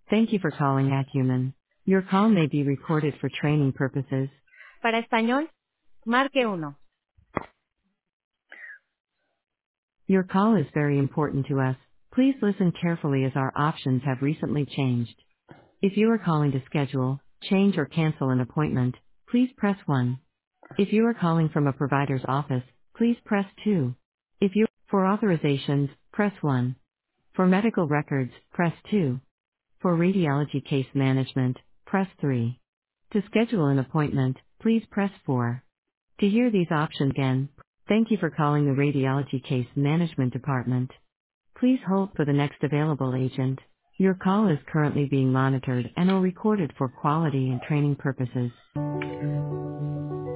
Thank you for calling Acumen. Your call may be recorded for training purposes. Para español, marque uno. Your call is very important to us. Please listen carefully as our options have recently changed. If you are calling to schedule, change or cancel an appointment, please press 1. If you are calling from a provider's office, please press 2. For authorizations, press 1. For medical records, press 2. For radiology case management, press 3. To schedule an appointment, please press 4. To hear these options again, thank you for calling the Radiology Case Management Department. Please hold for the next available agent. Your call is currently being monitored and or recorded for quality and training purposes.